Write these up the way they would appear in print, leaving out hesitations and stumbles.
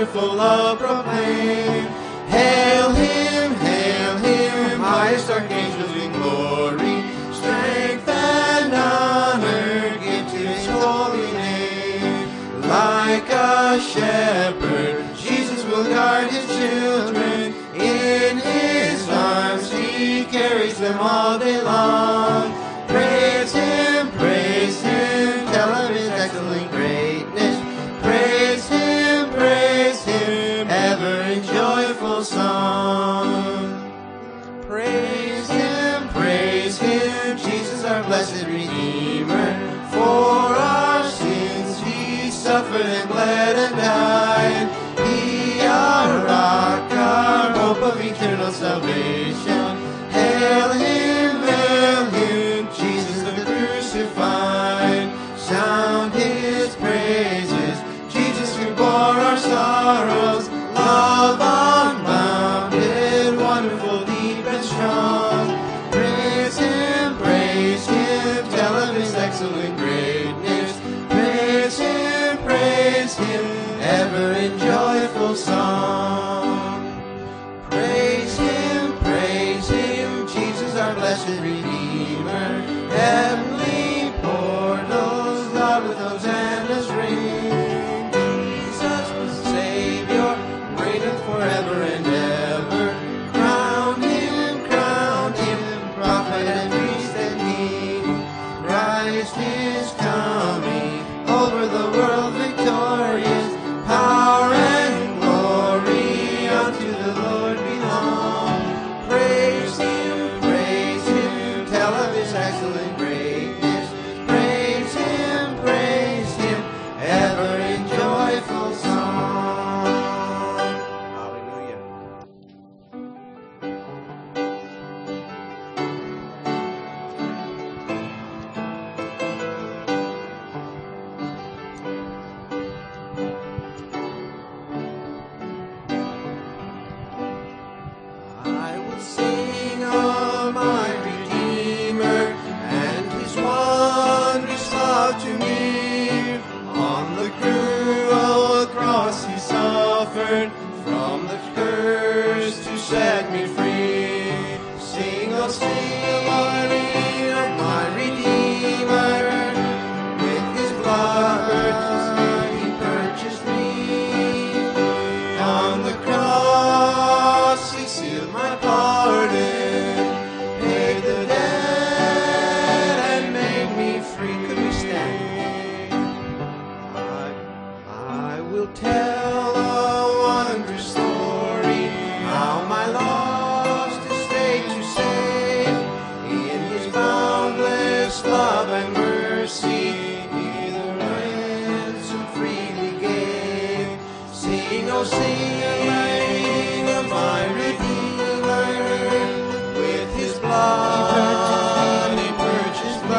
wonderful love proclaim. Hail him, highest archangels in glory. Strength and honor give to his holy name. Like a shepherd, Jesus will guard his children. In his arms he carries them all day long. Praise him, tell of his excellent greatness. Praise him, ever in joyful song. Praise him, Jesus our blessed Redeemer. For our sins he suffered and bled and died. He our rock, our hope of eternal salvation. Hail him, Jesus the crucified. Sound his praises, Jesus who bore our sorrows. Love unbounded, wonderful, deep and strong. Praise him, tell of his excellent greatness. Praise him, ever in joyful song. Praise him, Jesus our blessed Redeemer. Heavenly portals, loud with hosannas ring. Jesus the Savior, reigneth forever and ever. Crown him, prophet and priest and king. Christ is coming, over the world victorious. Power and glory unto the Lord belong. Praise him, tell of his excellent greatness. Praise him, ever in joyful song. Hallelujah. I will sing of my Redeemer and his wondrous love to me. On the cruel cross he suffered, from the curse to set me free. Sing, oh sing of my Redeemer, with his blood he purchased me. On the cross he sealed my pardon, paid the debt and made me free. Could we stand? I will tell a wondrous story, how my lost estate to save. In his boundless love and mercy, he the ransom freely gave. Sing, oh sing of my Redeemer, with his blood he purchased me.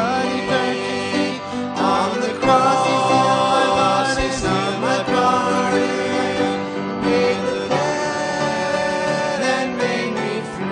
On the cross he sealed my pardon, paid the debt and made me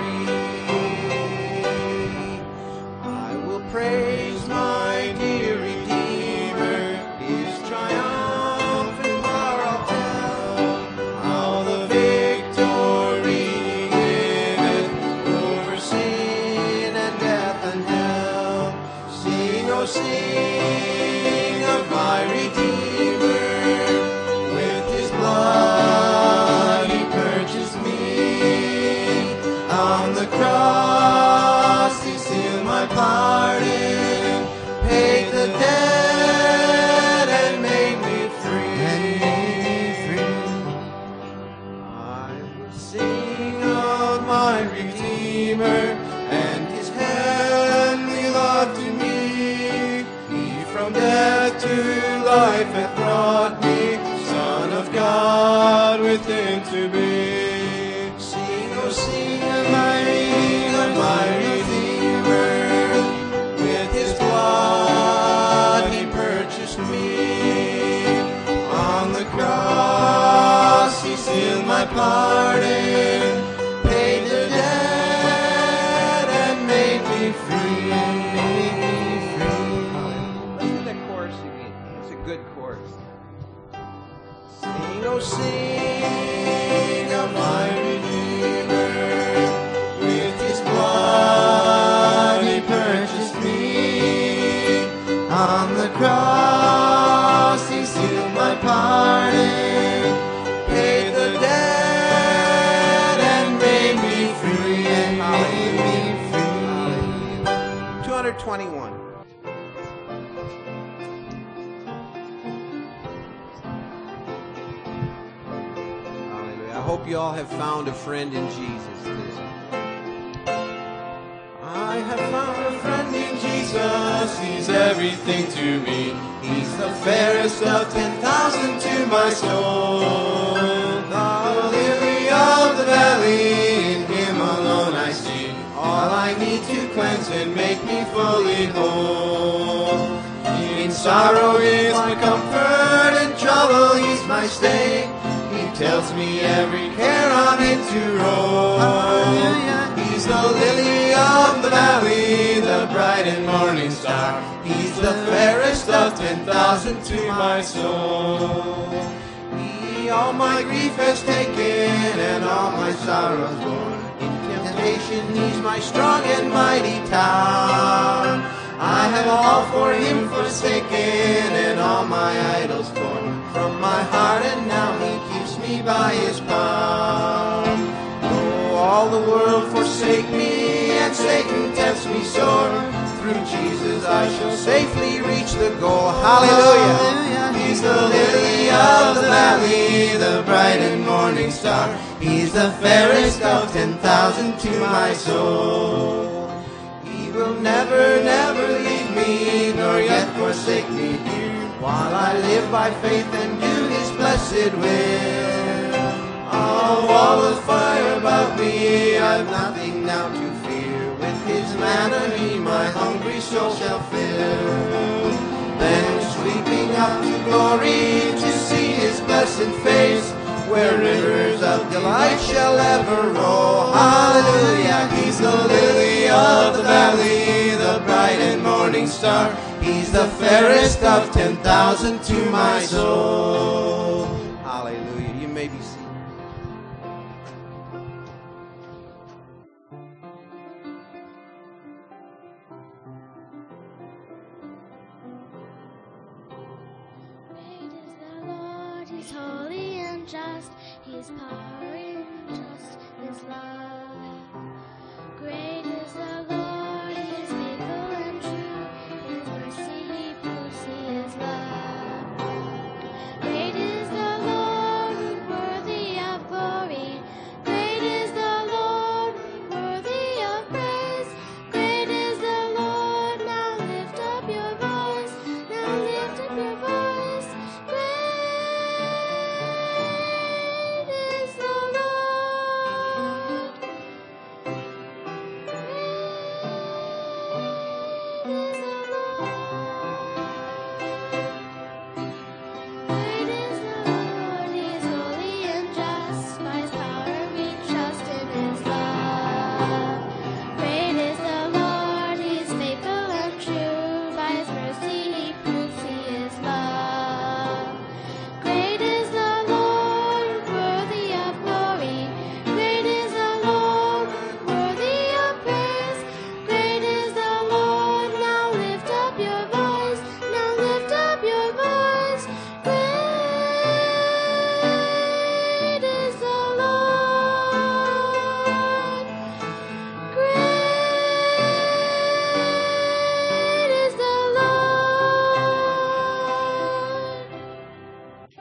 free. I will praise my dear Redeemer, his triumphant power I'll tell, how the victory giveth over sin and death and hell. Sing, oh sing of my Redeemer, with his blood he purchased me. On the cross he sealed my pardon, paid the debt and made me free. I will sing of my Redeemer and his heavenly love to me. He from death to life hath brought me, Son of God within to be. Sing, oh sing of my Redeemer, with his blood he purchased me. On the cross he sealed my pardon, paid the debt and made me free. Listen to that chorus again. It's a good chorus. Sing, oh sing On the cross he sealed my pardon, paid the debt and made me free, and made me free. 221. Hallelujah. I hope you all have found a friend in Jesus today. I have found a friend in Jesus, he's everything to me. He's the fairest of 10,000 to my soul. The lily of the valley, in him alone I see all I need to cleanse and make me fully whole. In sorrow is my comfort, in trouble he's my stay. He tells me every care on it to roll. He's the lily of the valley, the bright and morning star. He's the fairest of 10,000 to my soul. He all my grief has taken and all my sorrows borne. In temptation he's my strong and mighty tower. I have all for him forsaken and all my idols torn from my heart, and now he keeps me by his power. Though all the world forsake me and Satan tempts me sore, through Jesus I shall safely reach the goal. Hallelujah. He's the lily of the valley, the bright and morning star. He's the fairest of 10,000 to my soul. He will never, never leave me, nor yet forsake me here, while I live by faith and do his blessed will. A wall of fire about me, I've nothing now to fear. With his manna me my hungry soul shall fill. Then sweeping up to glory to see his blessed face, where rivers of delight shall ever roll. Hallelujah. He's the lily of the valley, the bright and morning star. He's the fairest of 10,000 to my soul. Hallelujah. You may be seated. Great is the Lord, he's holy and just. His power in just his love. Great is the Lord, he is faithful and true. His mercy he proves, he is love. Great is the Lord, worthy of glory. Great is the Lord, worthy of praise. Great is the Lord, now lift up your voice. Now lift up your voice. Great is the Lord. Great is the Lord, he is holy and just. By his power we trust in his love. Great is the Lord, he is faithful and true. By his mercy he proves he is love. Great is the Lord, worthy of glory. Great is the Lord, worthy of praise. Great is the Lord, now lift up your voice. Now lift up your voice. Great is the Lord. Great is the Lord.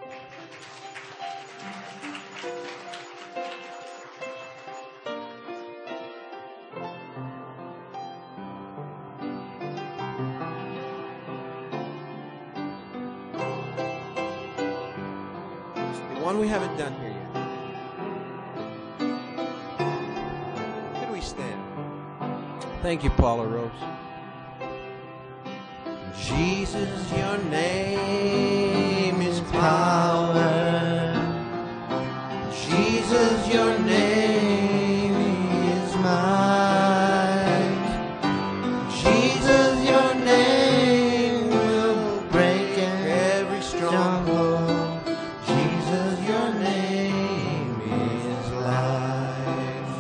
The one we haven't done here yet. Could we stand? Thank you, Paula Rose. Jesus, your name is power. Jesus, your name is might. Jesus, your name will break every stronghold. Jesus, your name is life.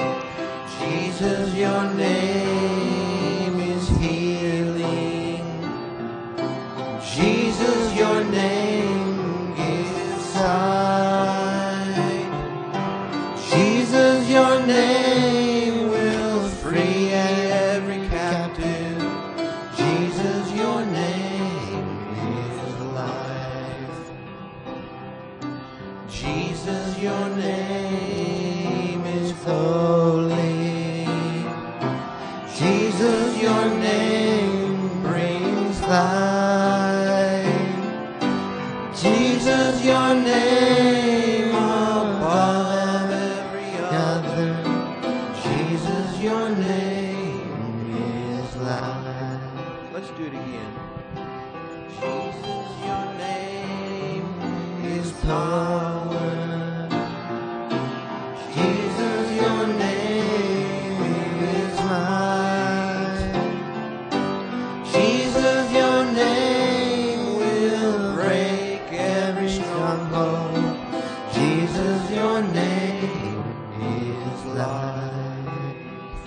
Jesus, your name is healing. light. Jesus, your name above every other. Jesus, your name is light. Let's do it again. Jesus, your name is power. Jesus, your name is might. Jesus, your name will break every stronghold. Jesus, your name is life.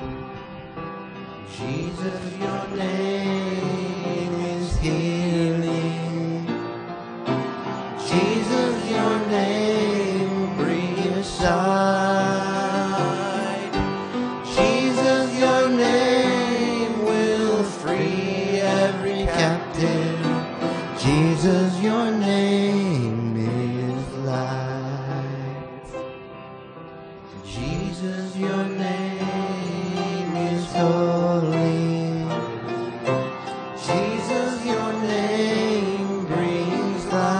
Jesus, your name is healing. Jesus, your name brings sight. Jesus, your name will free every captive. Jesus, your name is life. Jesus, your name is holy. Jesus, your name brings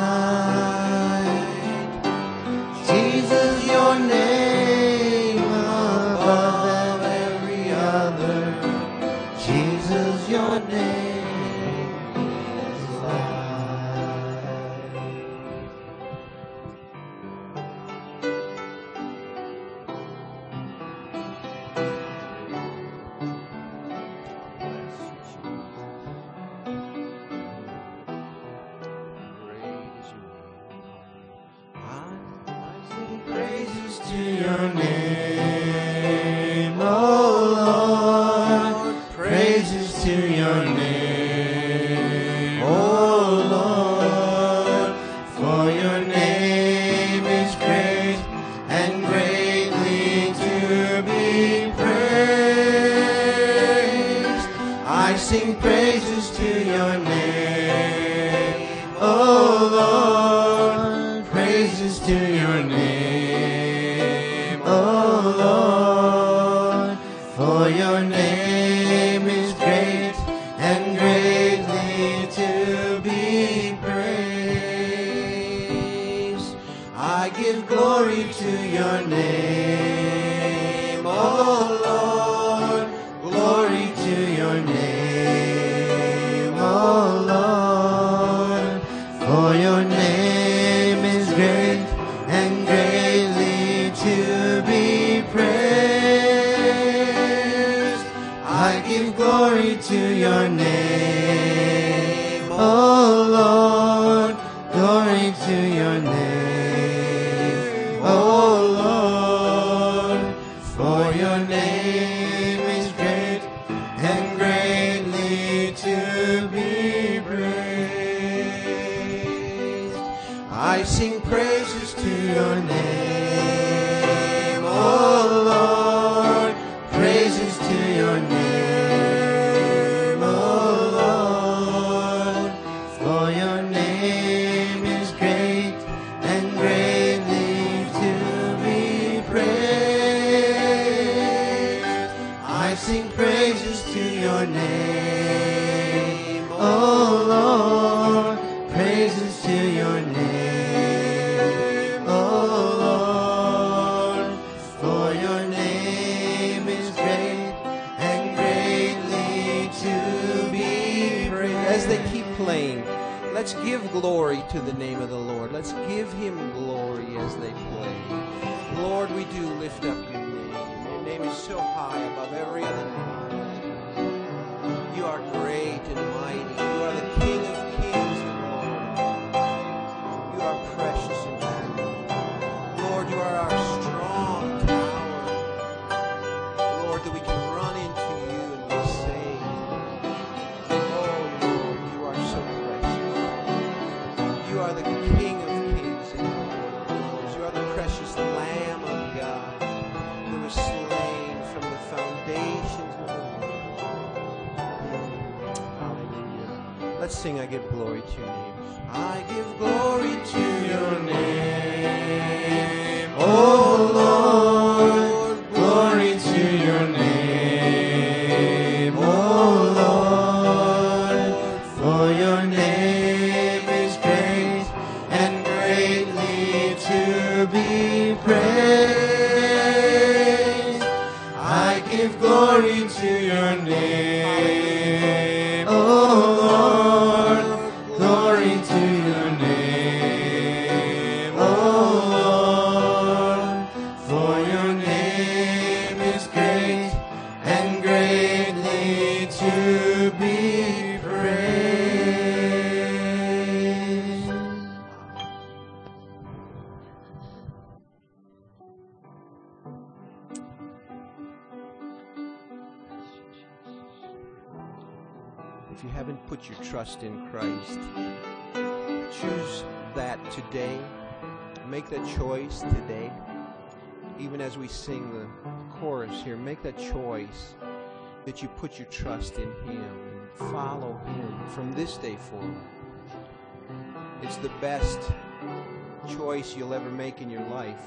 light. Jesus, your name above every other. Jesus, your name is light. I sing praises to your name, oh Lord. Praises to your name, oh Lord. For your name is great and greatly to be praised. I sing praises to your name, oh Lord. Praises to your name, oh Lord. For your name is great and greatly to be praised. I give glory to your name, oh Lord. Glory to your name, oh Lord. For your name is great and greatly to be praised. I give glory to your name, oh Lord. Glory to your name, oh Lord. For your name is great and greatly to be praised. I sing praises to your name, oh Lord. Praises to your name, oh Lord. For your name is great and greatly to be praised. I sing praises to your name, oh Lord. Praises to your name, oh Lord. For your name is great and greatly to be praised. As they keep playing, let's give glory to the name of the Lord. Let's give him glory as they play. Lord, we do lift up your name. Your name is so high above every other name. You are great and mighty. You are the King of kings and Lord of lords. You are precious and valuable. Lord, you are our strong tower. Lord, that we can run into you and be saved. Oh, Lord, you are so precious. You are the King of kings and Lord of lords. You are the precious Lamb of God who was slain from the foundations of the world. Hallelujah. Let's sing, I give glory to your name. I give glory to your name, oh Lord. Glory to your name, oh Lord. For your and put your trust in Christ. Choose that today. Make that choice today. Even as we sing the chorus here, make that choice that you put your trust in Him and follow Him from this day forward. It's the best choice you'll ever make in your life.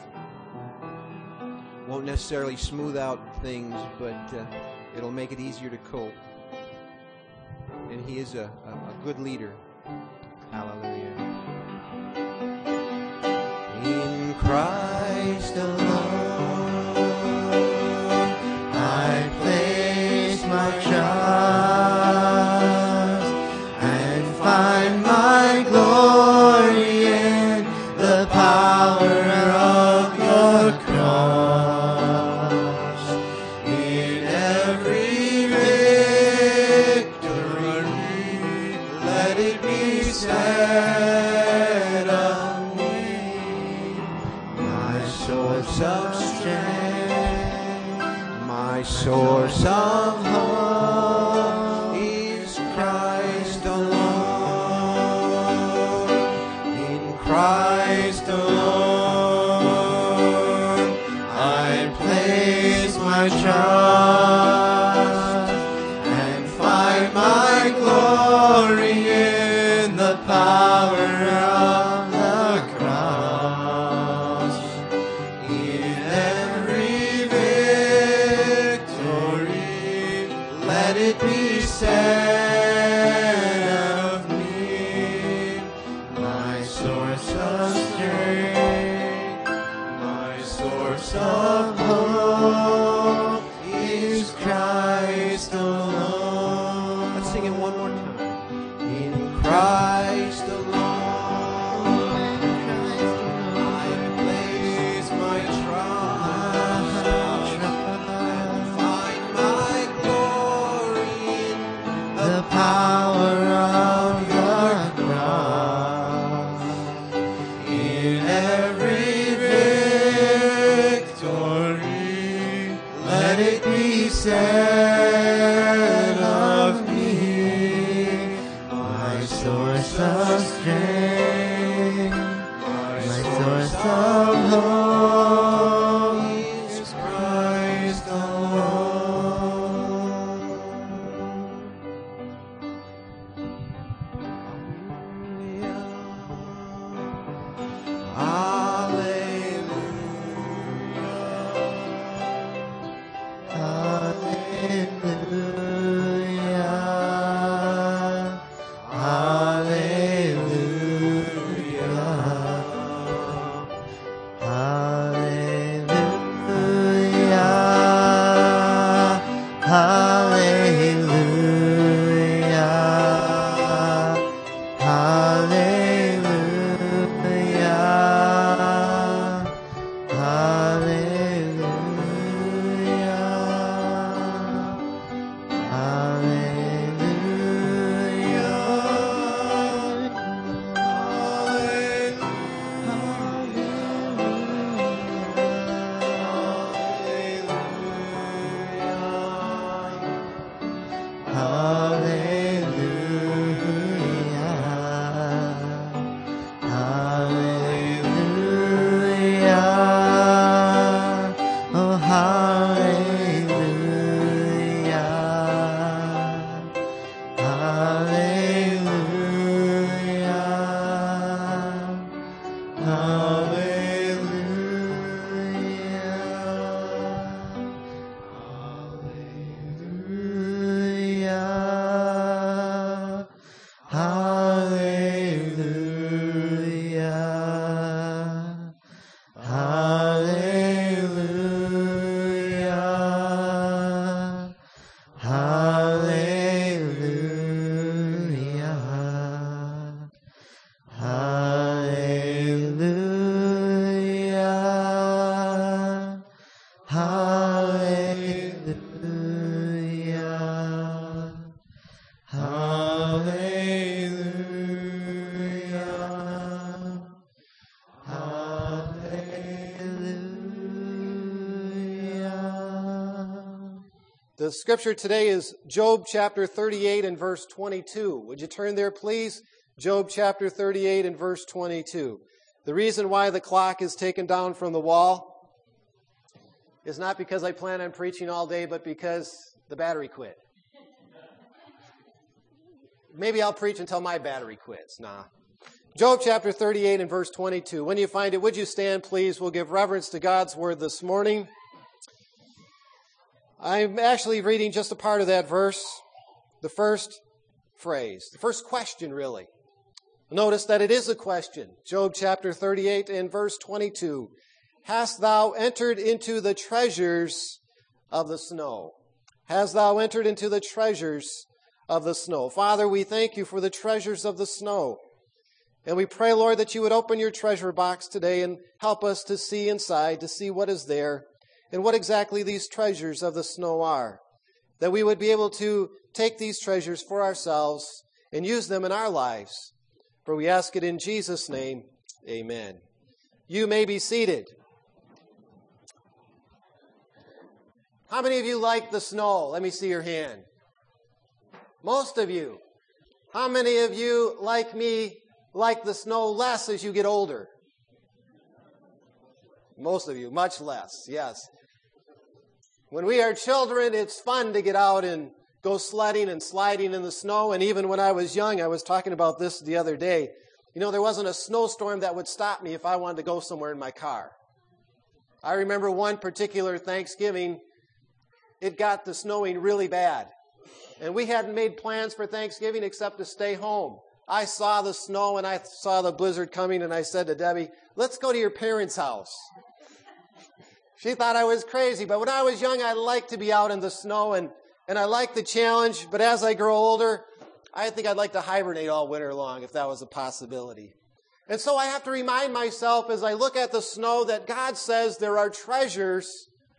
Won't necessarily smooth out things, but it'll make it easier to cope. And He is a good leader. Hallelujah. In Christ alone, I place my trust and find my glory in the power of your cross. In every victory, let it be said of me, my source of strength, my source of hope is Christ alone. In Christ alone, I place my trust and find my glory in the power of the cross. In every victory, let it be said of me, my source of strength, my source of hope is Christ alone. Let's sing it one more time. In Christ alone, I place my trust and find my glory in the power of the cross. In every victory, let it be said of me, my source of strength, my source of hope is Christ alone. The scripture today is Job chapter 38 and verse 22. Would you turn there, please? Job chapter 38 and verse 22. The reason why the clock is taken down from the wall is not because I plan on preaching all day, but because the battery quit. Maybe I'll preach until my battery quits. Nah. Job chapter 38 and verse 22. When you find it, would you stand, please? We'll give reverence to God's word this morning. I'm actually reading just a part of that verse, the first phrase, the first question, really. Notice that it is a question. Job chapter 38 and verse 22. Hast thou entered into the treasures of the snow? Hast thou entered into the treasures of the snow? Father, we thank you for the treasures of the snow. And we pray, Lord, that you would open your treasure box today and help us to see inside, to see what is there, and what exactly these treasures of the snow are. That we would be able to take these treasures for ourselves and use them in our lives. For we ask it in Jesus' name, amen. You may be seated. How many of you like the snow? Let me see your hand. Most of you. How many of you, like me, like the snow less as you get older? Most of you, much less, yes. When we are children, it's fun to get out and go sledding and sliding in the snow. And even when I was young, I was talking about this the other day. You know, there wasn't a snowstorm that would stop me if I wanted to go somewhere in my car. I remember one particular Thanksgiving, it got the snowing really bad. And we hadn't made plans for Thanksgiving except to stay home. I saw the snow and I saw the blizzard coming, and I said to Debbie, let's go to your parents' house. She thought I was crazy, but when I was young, I liked to be out in the snow, and I liked the challenge. But as I grow older, I think I'd like to hibernate all winter long if that was a possibility. And so I have to remind myself as I look at the snow that God says there are treasures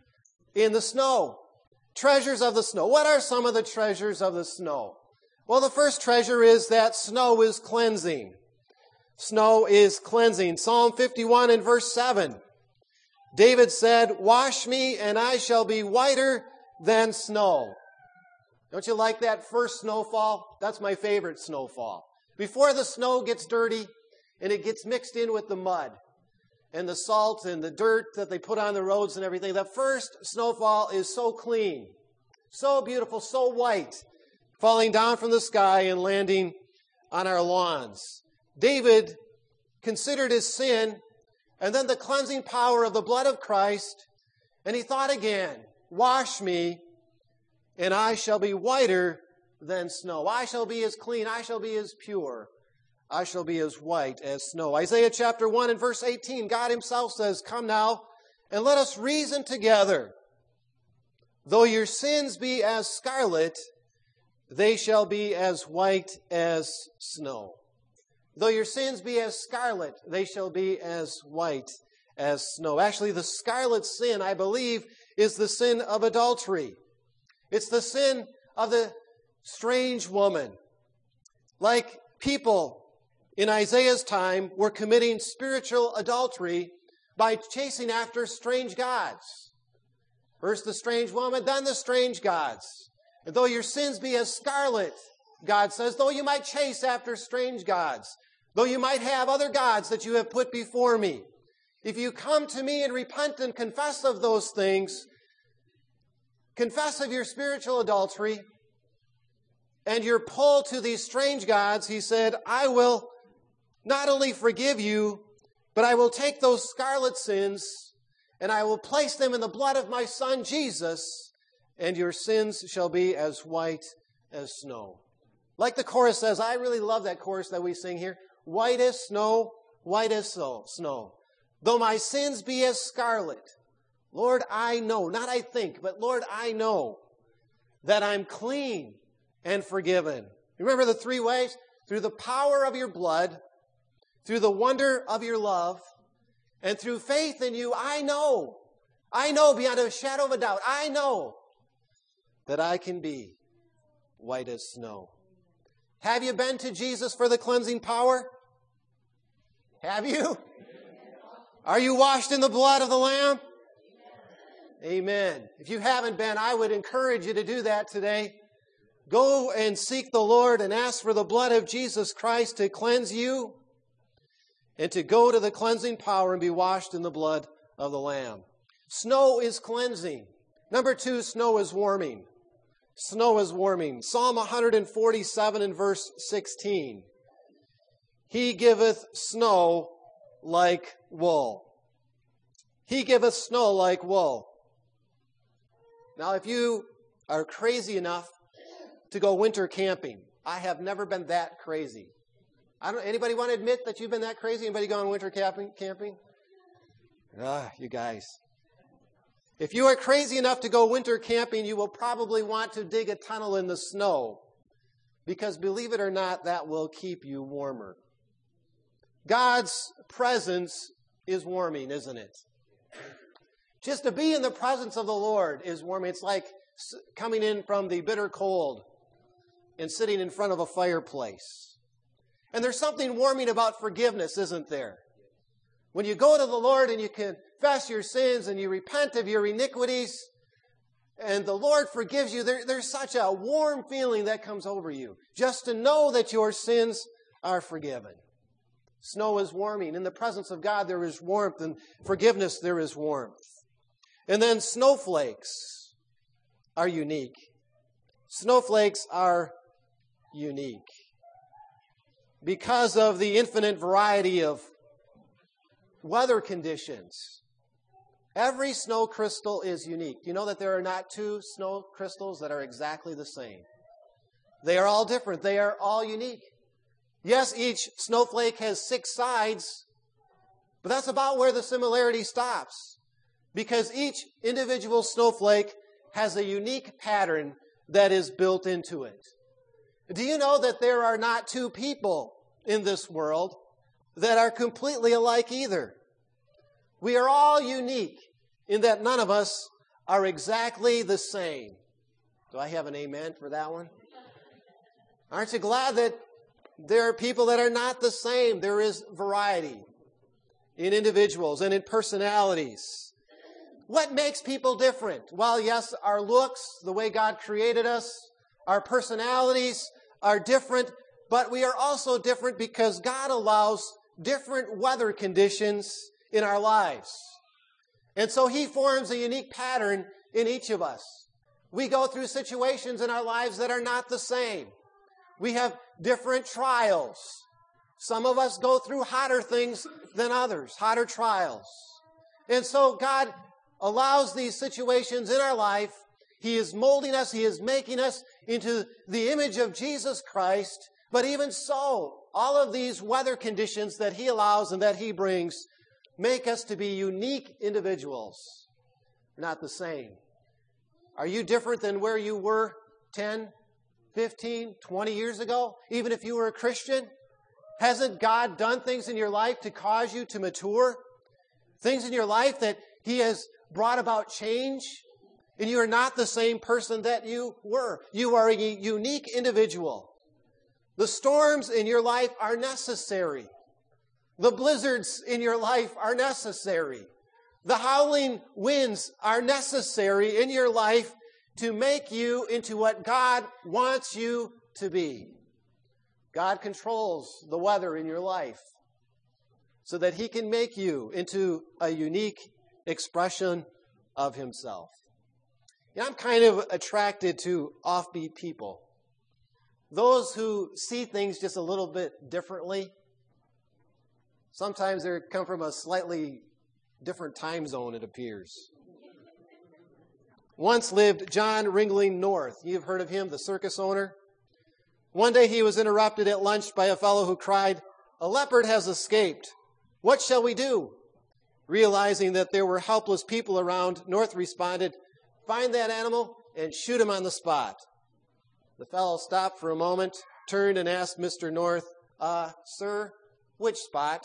in the snow. Treasures of the snow. What are some of the treasures of the snow? Well, the first treasure is that snow is cleansing. Snow is cleansing. Psalm 51 and verse 7. David said, wash me and I shall be whiter than snow. Don't you like that first snowfall? That's my favorite snowfall. Before the snow gets dirty and it gets mixed in with the mud and the salt and the dirt that they put on the roads and everything, the first snowfall is so clean, so beautiful, so white, falling down from the sky and landing on our lawns. David considered his sin and then the cleansing power of the blood of Christ, and he thought again, wash me, and I shall be whiter than snow. I shall be as clean, I shall be as pure, I shall be as white as snow. Isaiah chapter 1 and verse 18, God himself says, come now, and let us reason together. Though your sins be as scarlet, they shall be as white as snow. Though your sins be as scarlet, they shall be as white as snow. Actually, the scarlet sin, I believe, is the sin of adultery. It's the sin of the strange woman. Like people in Isaiah's time were committing spiritual adultery by chasing after strange gods. First the strange woman, then the strange gods. And though your sins be as scarlet, God says, though you might chase after strange gods, though you might have other gods that you have put before me, if you come to me and repent and confess of those things, confess of your spiritual adultery and your pull to these strange gods, he said, I will not only forgive you, but I will take those scarlet sins and I will place them in the blood of my Son Jesus, and your sins shall be as white as snow. Like the chorus says, I really love that chorus that we sing here. White as snow, white as snow. Though my sins be as scarlet, Lord, I know, not I think, but Lord, I know that I'm clean and forgiven. Remember the three ways? Through the power of your blood, through the wonder of your love, and through faith in you, I know beyond a shadow of a doubt, I know that I can be white as snow. Have you been to Jesus for the cleansing power? Have you? Are you washed in the blood of the Lamb? Amen. If you haven't been, I would encourage you to do that today. Go and seek the Lord and ask for the blood of Jesus Christ to cleanse you and to go to the cleansing power and be washed in the blood of the Lamb. Snow is cleansing. Number 2, snow is warming. Snow is warming. Psalm 147 and verse 16. He giveth snow like wool. He giveth snow like wool. Now, if you are crazy enough to go winter camping, I have never been that crazy. Anybody want to admit that you've been that crazy? Anybody gone winter camping? You guys. If you are crazy enough to go winter camping, you will probably want to dig a tunnel in the snow, because believe it or not, that will keep you warmer. God's presence is warming, isn't it? Just to be in the presence of the Lord is warming. It's like coming in from the bitter cold and sitting in front of a fireplace. And there's something warming about forgiveness, isn't there? When you go to the Lord and you confess your sins and you repent of your iniquities and the Lord forgives you, there's such a warm feeling that comes over you, just to know that your sins are forgiven. Snow is warming. In the presence of God, there is warmth. In forgiveness, there is warmth. And then snowflakes are unique. Snowflakes are unique because of the infinite variety of weather conditions. Every snow crystal is unique. You know that there are not 2 snow crystals that are exactly the same. They are all different. They are all unique. Yes, each snowflake has 6 sides, but that's about where the similarity stops, because each individual snowflake has a unique pattern that is built into it. Do you know that there are not 2 people in this world that are completely alike either? We are all unique in that none of us are exactly the same. Do I have an amen for that one? Aren't you glad that there are people that are not the same? There is variety in individuals and in personalities. What makes people different? Well, yes, our looks, the way God created us, our personalities are different, but we are also different because God allows different weather conditions in our lives. And so He forms a unique pattern in each of us. We go through situations in our lives that are not the same. We have different trials. Some of us go through hotter things than others, hotter trials. And so God allows these situations in our life. He is molding us. He is making us into the image of Jesus Christ. But even so, all of these weather conditions that He allows and that He brings make us to be unique individuals, not the same. Are you different than where you were 10, 15, 20 years ago? Even if you were a Christian? Hasn't God done things in your life to cause you to mature? Things in your life that He has brought about change? And you are not the same person that you were. You are a unique individual. The storms in your life are necessary. The blizzards in your life are necessary. The howling winds are necessary in your life to make you into what God wants you to be. God controls the weather in your life so that He can make you into a unique expression of Himself. And I'm kind of attracted to offbeat people. Those who see things just a little bit differently. Sometimes they come from a slightly different time zone, it appears. Once lived John Ringling North. You've heard of him, the circus owner. One day he was interrupted at lunch by a fellow who cried, "A leopard has escaped. What shall we do?" Realizing that there were helpless people around, North responded, "Find that animal and shoot him on the spot." The fellow stopped for a moment, turned and asked Mr. North, "Sir, which spot?"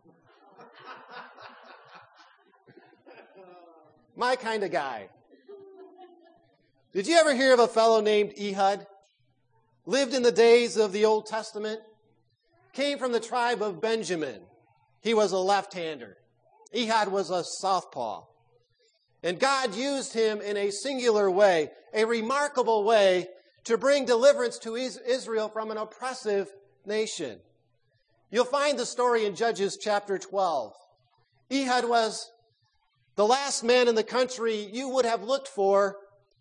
My kind of guy. Did you ever hear of a fellow named Ehud? Lived in the days of the Old Testament. Came from the tribe of Benjamin. He was a left-hander. Ehud was a southpaw. And God used him in a singular way, a remarkable way, to bring deliverance to Israel from an oppressive nation. You'll find the story in Judges chapter 12. Ehud was the last man in the country you would have looked for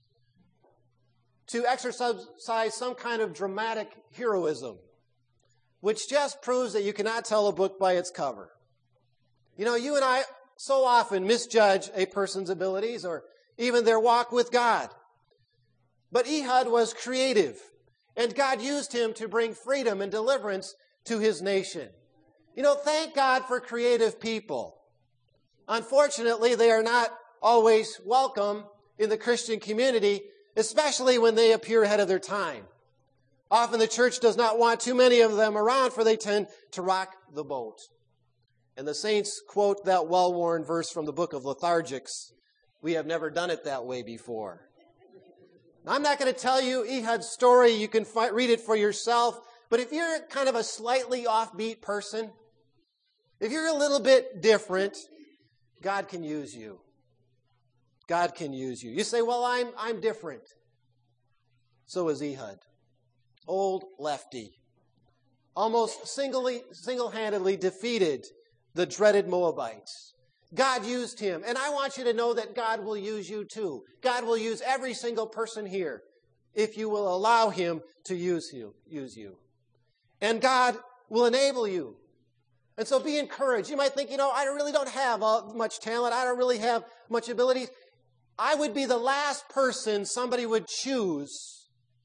to exercise some kind of dramatic heroism, which just proves that you cannot tell a book by its cover. You know, you and I so often misjudge a person's abilities or even their walk with God. But Ehud was creative, and God used him to bring freedom and deliverance to his nation. You know, thank God for creative people. Unfortunately, they are not always welcome in the Christian community, especially when they appear ahead of their time. Often the church does not want too many of them around, for they tend to rock the boat. And the saints quote that well-worn verse from the book of Lethargics, "We have never done it that way before." Now, I'm not going to tell you Ehud's story. You can read it for yourself. But if you're kind of a slightly offbeat person, if you're a little bit different, God can use you. God can use you. You say, well, I'm different. So is Ehud. Old lefty. Almost single-handedly defeated the dreaded Moabites. God used him. And I want you to know that God will use you too. God will use every single person here if you will allow him to use you. And God will enable you. And so be encouraged. You might think, I really don't have much talent. I don't really have much ability. I would be the last person somebody would choose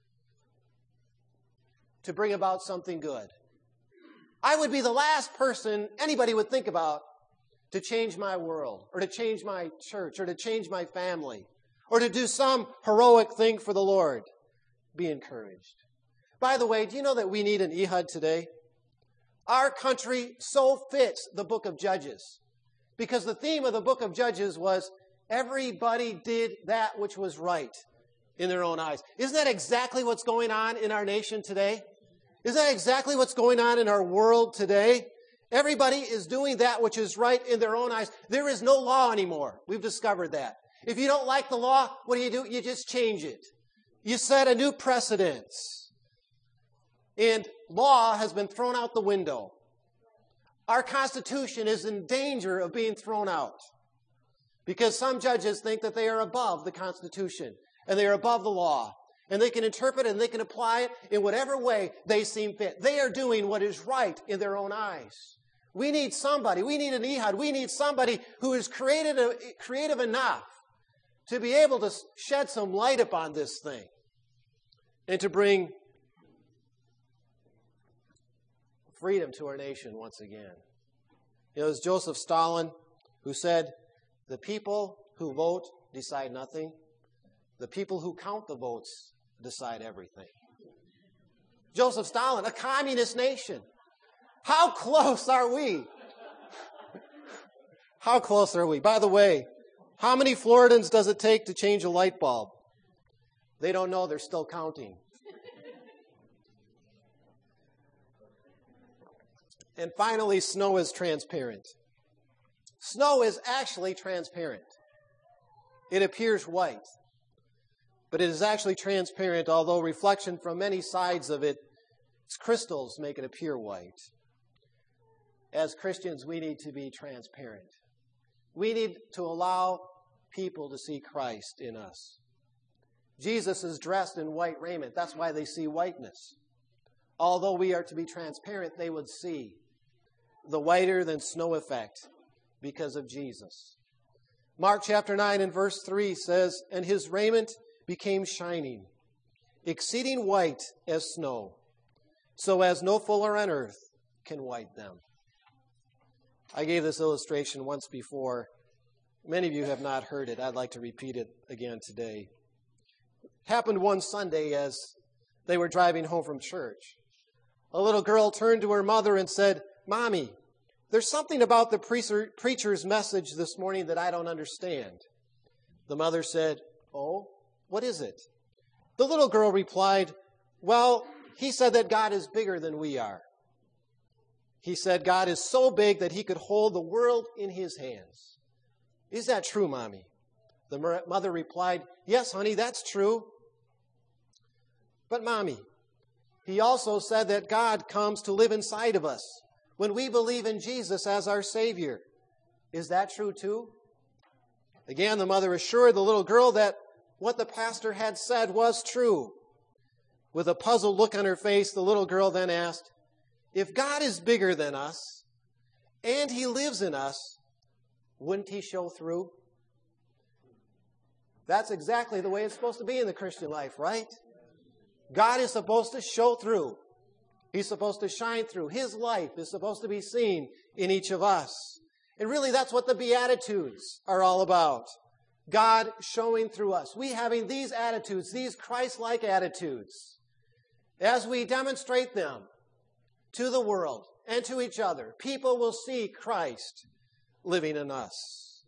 to bring about something good. I would be the last person anybody would think about to change my world, or to change my church, or to change my family, or to do some heroic thing for the Lord. Be encouraged. By the way, do you know that we need an Ehud today? Our country so fits the book of Judges, because the theme of the book of Judges was everybody did that which was right in their own eyes. Isn't that exactly what's going on in our nation today? Isn't that exactly what's going on in our world today? Everybody is doing that which is right in their own eyes. There is no law anymore. We've discovered that. If you don't like the law, what do? You just change it. You set a new precedence. And law has been thrown out the window. Our Constitution is in danger of being thrown out because some judges think that they are above the Constitution and they are above the law. And they can interpret it and they can apply it in whatever way they seem fit. They are doing what is right in their own eyes. We need somebody. We need an Ehud. We need somebody who is creative enough to be able to shed some light upon this thing and to bring freedom to our nation once again. It was Joseph Stalin who said, "The people who vote decide nothing. The people who count the votes decide everything." Joseph Stalin, a communist nation. How close are we? How close are we? By the way, how many Floridans does it take to change a light bulb? They don't know. They're still counting. And finally, snow is transparent. Snow is actually transparent. It appears white. But it is actually transparent, although reflection from many sides of it, its crystals make it appear white. As Christians, we need to be transparent. We need to allow people to see Christ in us. Jesus is dressed in white raiment. That's why they see whiteness. Although we are to be transparent, they would see the whiter than snow effect because of Jesus. Mark chapter 9 and verse 3 says, "And his raiment became shining, exceeding white as snow, so as no fuller on earth can white them." I gave this illustration once before. Many of you have not heard it. I'd like to repeat it again today. It happened one Sunday as they were driving home from church. A little girl turned to her mother and said, "Mommy, there's something about the preacher's message this morning that I don't understand." The mother said, "Oh, what is it?" The little girl replied, "Well, he said that God is bigger than we are. He said God is so big that he could hold the world in his hands." "Is that true, Mommy?" The mother replied, "Yes, honey, that's true. But Mommy, he also said that God comes to live inside of us when we believe in Jesus as our Savior. Is that true too?" Again, the mother assured the little girl that what the pastor had said was true. With a puzzled look on her face, the little girl then asked, "If God is bigger than us and He lives in us, wouldn't He show through?" That's exactly the way it's supposed to be in the Christian life, right? God is supposed to show through. He's supposed to shine through. His life is supposed to be seen in each of us. And really, that's what the Beatitudes are all about. God showing through us. We having these attitudes, these Christ-like attitudes. As we demonstrate them to the world and to each other, people will see Christ living in us.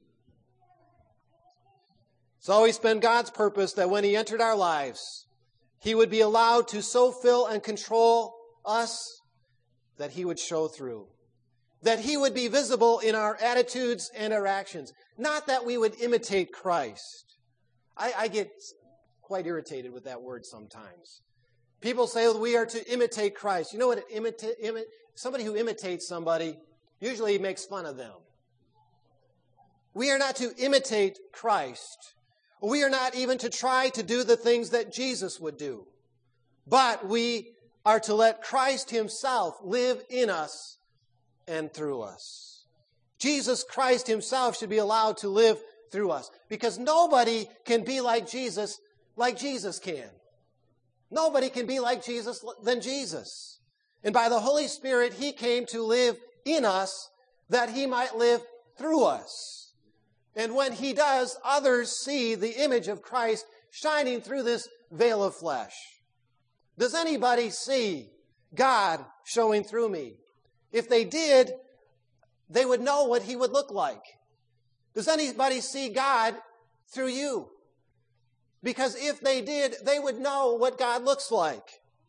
It's always been God's purpose that when He entered our lives, He would be allowed to so fill and control us that He would show through. That He would be visible in our attitudes and our actions. Not that we would imitate Christ. I get quite irritated with that word sometimes. People say we are to imitate Christ. You know what? Somebody who imitates somebody usually makes fun of them. We are not to imitate Christ. We are not even to try to do the things that Jesus would do. But we are to let Christ Himself live in us and through us. Jesus Christ Himself should be allowed to live through us. Because nobody can be like Jesus can. Nobody can be like Jesus than Jesus. And by the Holy Spirit, He came to live in us that He might live through us. And when He does, others see the image of Christ shining through this veil of flesh. Does anybody see God showing through me? If they did, they would know what He would look like. Does anybody see God through you? Because if they did, they would know what God looks like.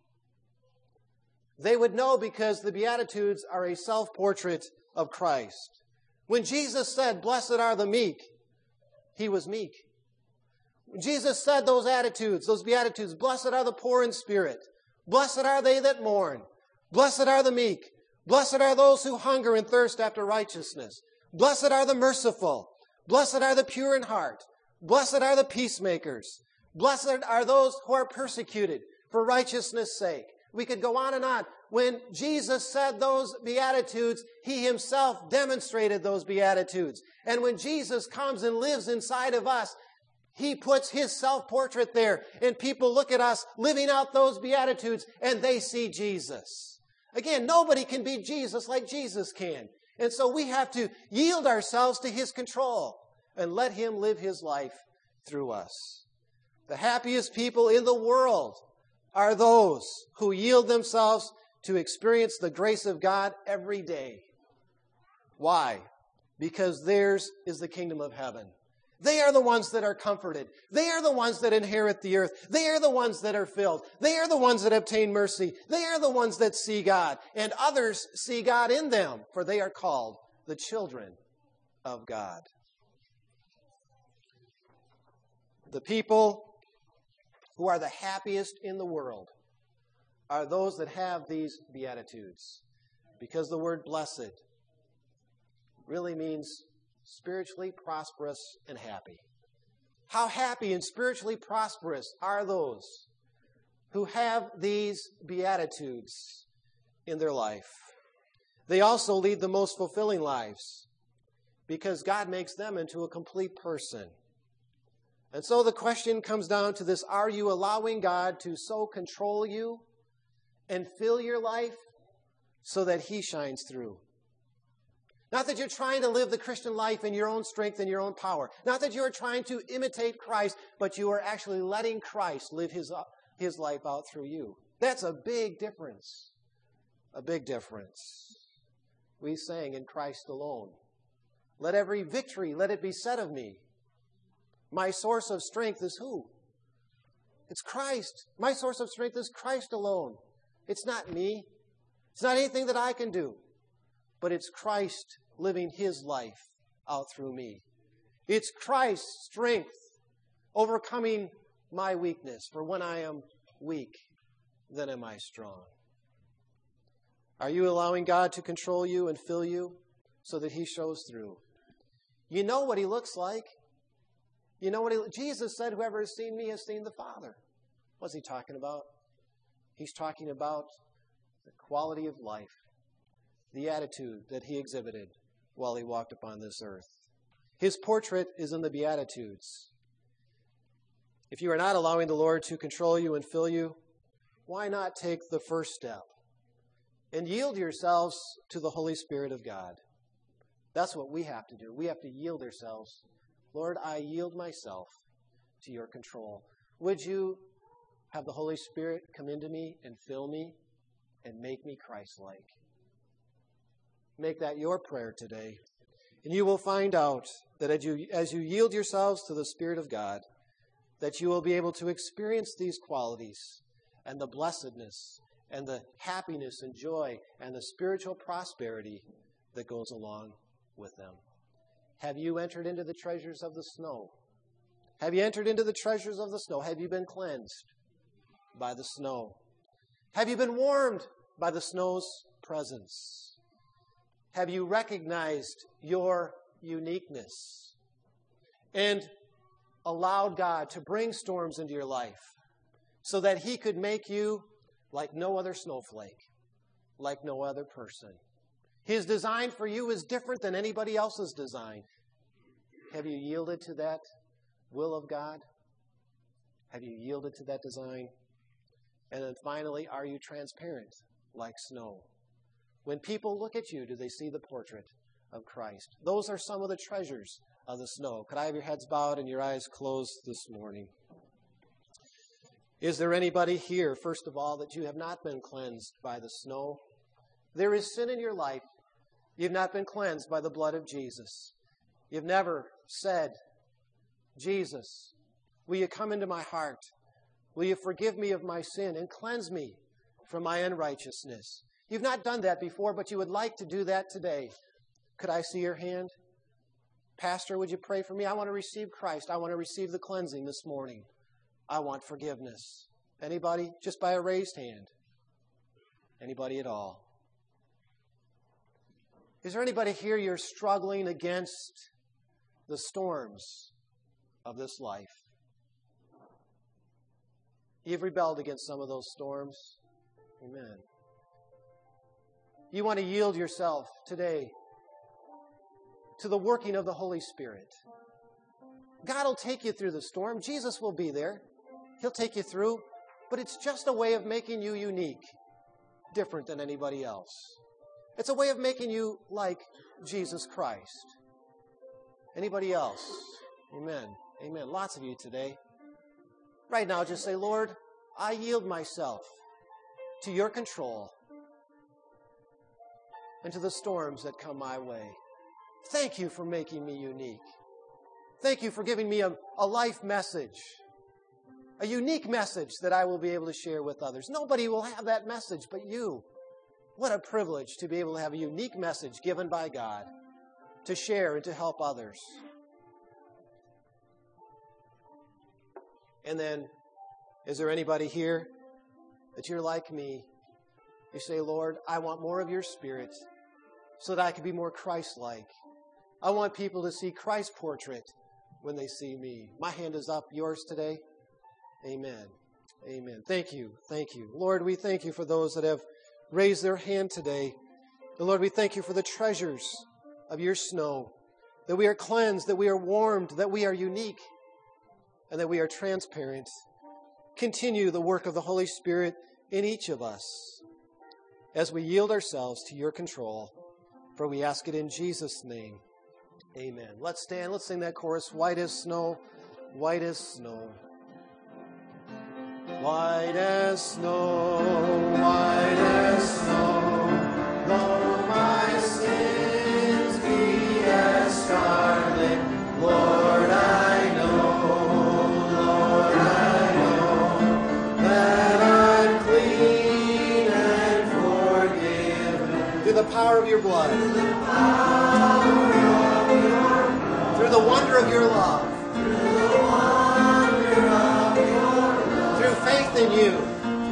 They would know because the Beatitudes are a self-portrait of Christ. When Jesus said, "Blessed are the meek," He was meek. When Jesus said those attitudes, those Beatitudes, "Blessed are the poor in spirit. Blessed are they that mourn. Blessed are the meek. Blessed are those who hunger and thirst after righteousness. Blessed are the merciful. Blessed are the pure in heart. Blessed are the peacemakers. Blessed are those who are persecuted for righteousness' sake." We could go on and on. When Jesus said those Beatitudes, He Himself demonstrated those Beatitudes. And when Jesus comes and lives inside of us, He puts His self-portrait there. And people look at us living out those Beatitudes and they see Jesus. Again, nobody can be Jesus like Jesus can. And so we have to yield ourselves to His control and let Him live His life through us. The happiest people in the world are those who yield themselves to experience the grace of God every day. Why? Because theirs is the kingdom of heaven. They are the ones that are comforted. They are the ones that inherit the earth. They are the ones that are filled. They are the ones that obtain mercy. They are the ones that see God. And others see God in them, for they are called the children of God. The people who are the happiest in the world are those that have these Beatitudes. Because the word blessed really means spiritually prosperous and happy. How happy and spiritually prosperous are those who have these Beatitudes in their life? They also lead the most fulfilling lives because God makes them into a complete person. And so the question comes down to this: are you allowing God to so control you and fill your life so that He shines through? Not that you're trying to live the Christian life in your own strength and your own power. Not that you're trying to imitate Christ, but you are actually letting Christ live His life out through you. That's a big difference. A big difference. We sang in Christ alone. Let every victory, let it be said of me. My source of strength is who? It's Christ. My source of strength is Christ alone. It's not me. It's not anything that I can do. But it's Christ living His life out through me. It's Christ's strength overcoming my weakness. For when I am weak, then am I strong. Are you allowing God to control you and fill you so that He shows through? You know what He looks like. You know what Jesus said, whoever has seen me has seen the Father. What's He talking about? He's talking about the quality of life, the attitude that He exhibited while He walked upon this earth. His portrait is in the Beatitudes. If you are not allowing the Lord to control you and fill you, why not take the first step and yield yourselves to the Holy Spirit of God? That's what we have to do. We have to yield ourselves. Lord, I yield myself to your control. Would you have the Holy Spirit come into me and fill me and make me Christ-like? Make that your prayer today. And you will find out that as you yield yourselves to the Spirit of God, that you will be able to experience these qualities and the blessedness and the happiness and joy and the spiritual prosperity that goes along with them. Have you entered into the treasures of the snow? Have you entered into the treasures of the snow? Have you been cleansed by the snow? Have you been warmed by the snow's presence? Have you recognized your uniqueness and allowed God to bring storms into your life so that He could make you like no other snowflake, like no other person? His design for you is different than anybody else's design. Have you yielded to that will of God? Have you yielded to that design? And then finally, are you transparent like snow? When people look at you, do they see the portrait of Christ? Those are some of the treasures of the snow. Could I have your heads bowed and your eyes closed this morning? Is there anybody here, first of all, that you have not been cleansed by the snow? There is sin in your life. You've not been cleansed by the blood of Jesus. You've never said, Jesus, will you come into my heart? Will you forgive me of my sin and cleanse me from my unrighteousness? You've not done that before, but you would like to do that today. Could I see your hand? Pastor, would you pray for me? I want to receive Christ. I want to receive the cleansing this morning. I want forgiveness. Anybody? Just by a raised hand. Anybody at all? Is there anybody here you're struggling against the storms of this life? You've rebelled against some of those storms. Amen. You want to yield yourself today to the working of the Holy Spirit. God will take you through the storm. Jesus will be there. He'll take you through. But it's just a way of making you unique, different than anybody else. It's a way of making you like Jesus Christ. Anybody else? Amen. Amen. Lots of you today. Right now, just say, Lord, I yield myself to your control and to the storms that come my way. Thank you for making me unique. Thank you for giving me a life message, a unique message that I will be able to share with others. Nobody will have that message but you. What a privilege to be able to have a unique message given by God to share and to help others. And then, is there anybody here that you're like me? You say, Lord, I want more of your Spirit so that I can be more Christ-like. I want people to see Christ's portrait when they see me. My hand is up. Yours today? Amen. Amen. Thank you. Thank you. Lord, we thank you for those that have raised their hand today. And Lord, we thank you for the treasures of your snow, that we are cleansed, that we are warmed, that we are unique, and that we are transparent. Continue the work of the Holy Spirit in each of us as we yield ourselves to your control. For we ask it in Jesus' name. Amen. Let's stand. Let's sing that chorus. White as snow, white as snow. White as snow, white as snow. Though my sins be as scarlet, Lord, I know that I'm clean and forgiven. Through the power of your blood. Through the power of your blood. through the wonder of your love, through faith in you.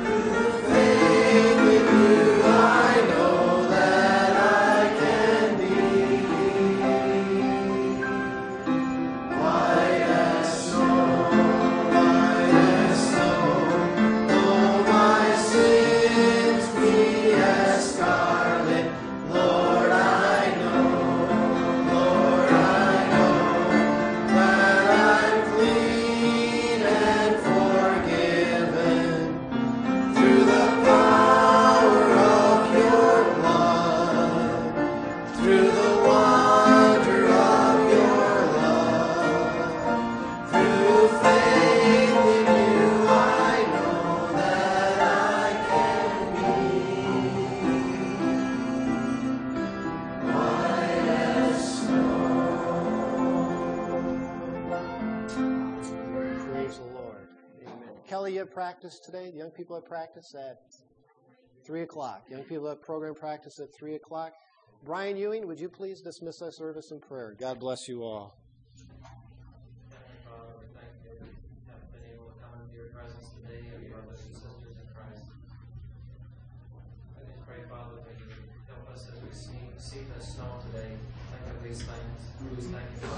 Practice today. The young people have practice at 3 o'clock. Young people have program practice at 3 o'clock. Brian Ewing, would you please dismiss our service in prayer? God bless you all. Father, we thank you that we have been able to come into your presence today and brothers and sisters in Christ. I just pray, Father, that you help us as we see the snow today. Think of these things. We thank you for